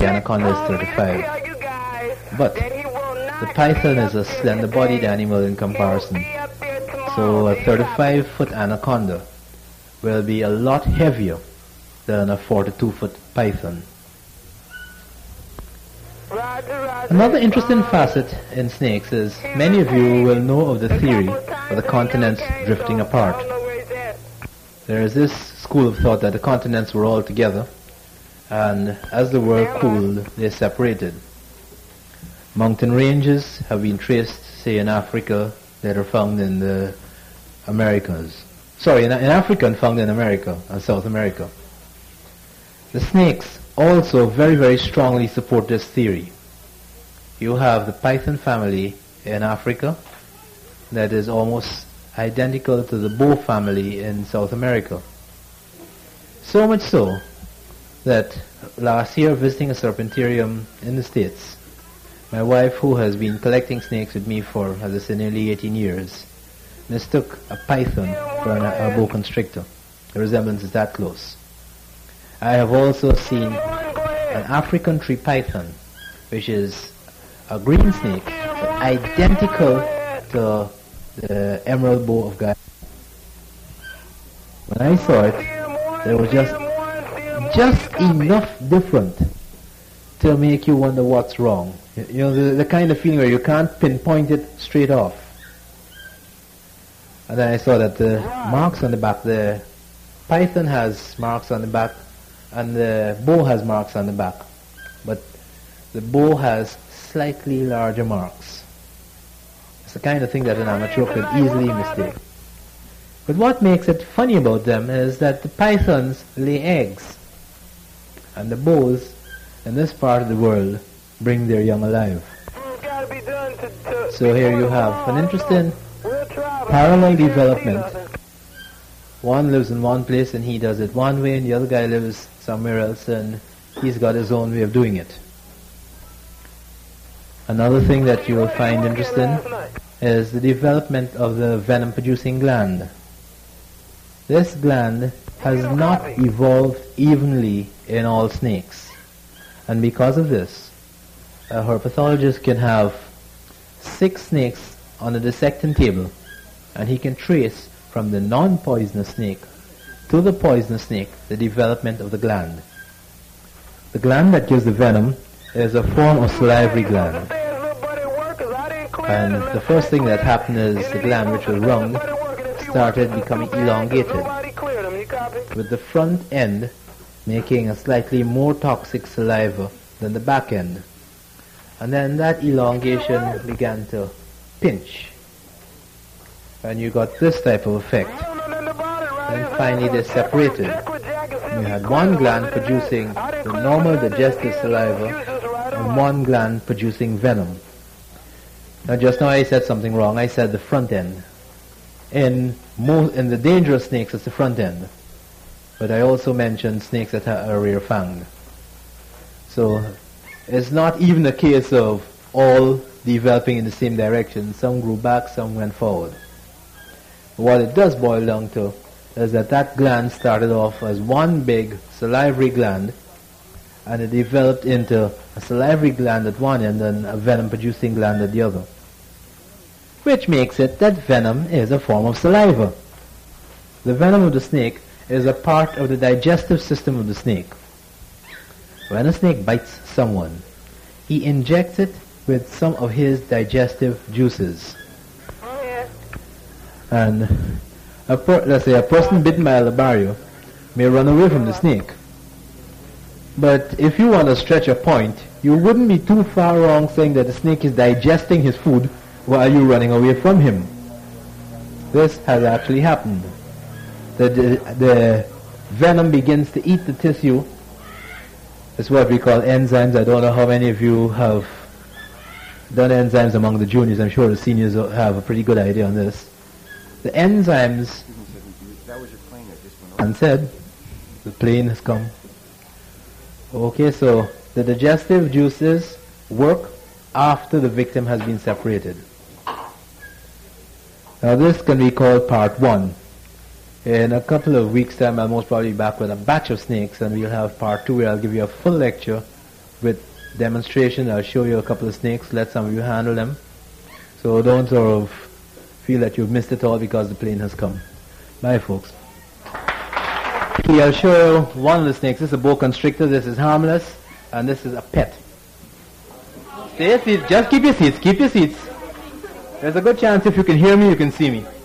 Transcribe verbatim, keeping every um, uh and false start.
The anaconda is thirty-five. But the python is a slender-bodied animal in comparison. So a thirty-five foot anaconda will be a lot heavier than a forty-two foot python. Another interesting facet in snakes is many of you will know of the theory of the continents drifting apart. There is this school of thought that the continents were all together, and as the world cooled, they separated. Mountain ranges have been traced, say, in Africa that are found in the Americas. Sorry, in, in Africa and found in America and South America. The snakes also very, very strongly support this theory. You have the python family in Africa that is almost identical to the boa family in South America. So much so that last year, visiting a serpentarium in the States, my wife, who has been collecting snakes with me for, as I said, nearly eighteen years, mistook a python for an, a boa constrictor. The resemblance is that close. I have also seen an African tree python, which is a green snake, but identical to the emerald bow of God. When I saw it, there was just just enough different to make you wonder what's wrong. You know, the, the kind of feeling where you can't pinpoint it straight off. And then I saw that the marks on the back, the python has marks on the back, and the bow has marks on the back. But the bow has slightly larger marks. It's the kind of thing that an amateur could easily mistake. But what makes it funny about them is that the pythons lay eggs, and the bows in this part of the world bring their young alive. So here you have an interesting parallel development. One lives in one place and he does it one way, and the other guy lives somewhere else and he's got his own way of doing it. Another thing that you will find interesting is the development of the venom-producing gland. This gland has not evolved evenly in all snakes, and because of this, a herpetologist can have six snakes on a dissecting table, and he can trace from the non-poisonous snake to the poisonous snake the development of the gland. The gland that gives the venom is a form of salivary gland. And the first thing that happened is the gland, which was round, started becoming elongated, with the front end making a slightly more toxic saliva than the back end. And then that elongation began to pinch, and you got this type of effect. And finally they separated. You had one gland producing the normal digestive saliva and one gland producing venom. Now just now I said something wrong. I said the front end. In most, in the dangerous snakes it's the front end. But I also mentioned snakes that are rear fanged. So it's not even a case of all developing in the same direction. Some grew back, some went forward. But what it does boil down to is that that gland started off as one big salivary gland, and it developed into a salivary gland at one end and a venom-producing gland at the other, which makes it that venom is a form of saliva. The venom of the snake is a part of the digestive system of the snake. When a snake bites someone, he injects it with some of his digestive juices. Oh, yeah. And a per- let's say a person bitten by a labario may run away from the snake. But if you want to stretch a point, you wouldn't be too far wrong saying that the snake is digesting his food while you're running away from him. This has actually happened. The, the, the venom begins to eat the tissue. It's what we call enzymes. I don't know how many of you have done enzymes among the juniors. I'm sure the seniors have a pretty good idea on this. The enzymes, that was your plane that just went and said, the plane has come. Okay, so the digestive juices work after the victim has been separated. Now this can be called part one. In a couple of weeks' time, I'll most probably be back with a batch of snakes, and we'll have part two where I'll give you a full lecture with demonstration. I'll show you a couple of snakes, let some of you handle them. So don't sort of feel that you've missed it all because the plane has come. Bye, folks. I'll show you one of the snakes. This is a boa constrictor. This is harmless, and this is a pet. Stay seated. Just keep your seats. Keep your seats. There's a good chance if you can hear me, you can see me.